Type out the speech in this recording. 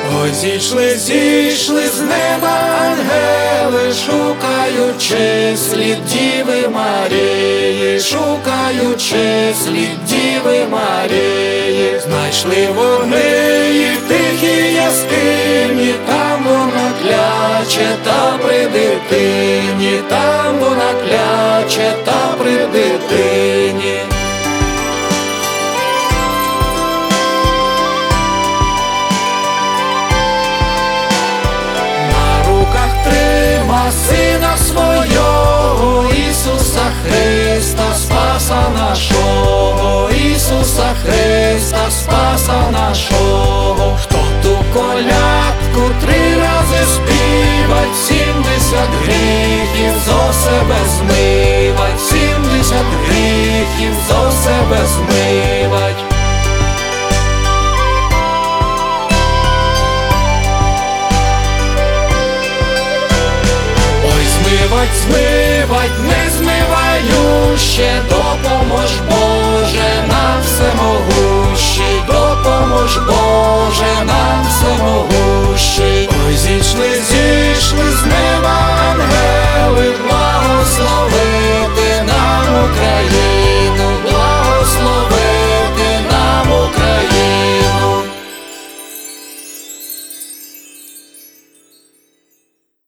Ой, зійшли з неба ангели, шукаючи слід Діви Марії, шукаючи слід Діви Марії. Знайшли вони її в тихій яскині, там вона кляче та при дитині, там вона кляче та при дитині. Сина свого, Ісуса Христа, Спаса нашого, Ісуса Христа, Спаса нашого.